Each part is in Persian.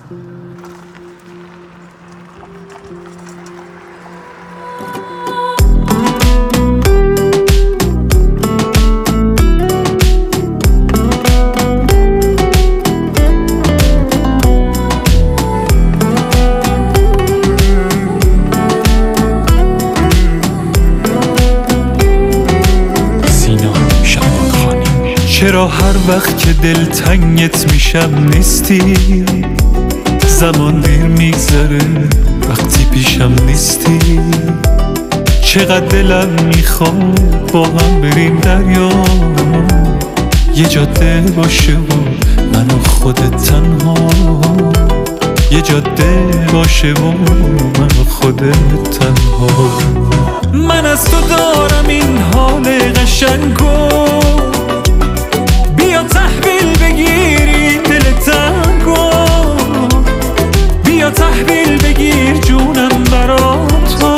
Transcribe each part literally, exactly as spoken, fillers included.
چرا هر وقت که دلتنگت میشم نیستی؟ زمان دیر میگذره وقتی پیشم نیستی. چقدر دلم میخواد با هم بریم دریا، یه جاده باشه و من و خودت تنها، یه جاده باشه و من و خودت تنها. من از تو دارم این حال قشنگو، بیا تحویل بگیری دل تنگو، بیا تحویل بگیر جونم برا تو،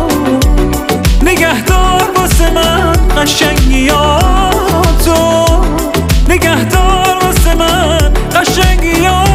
نگهدار واسه من قشنگیاتو، نگهدار واسه من قشنگیاتو.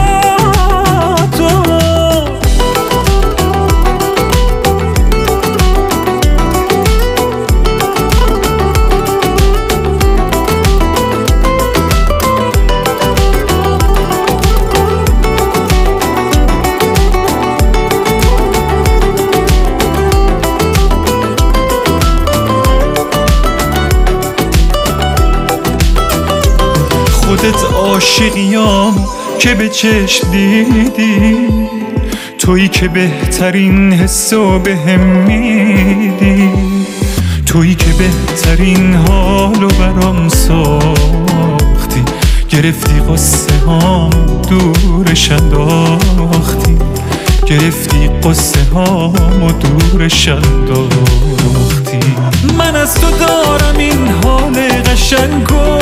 خودت عاشقیام که به چشم دیدی، تویی که بهترین حسو بهم میدی، تویی که بهترین حالو برام ساختی، گرفتی قصه هام دورش انداختی، گرفتی قصه هام و دورش انداختی. من از تو دارم این حال قشنگو،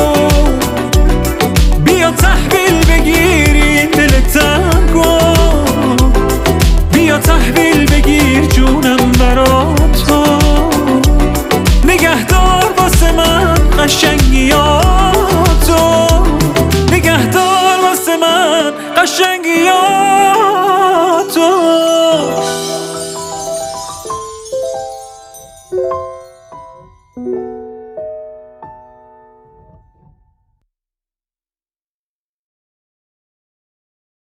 بیا تحویل بگیری دل تنگو، بیا تحویل بگیر جونم برا تو، نگهدار واسه من قشنگ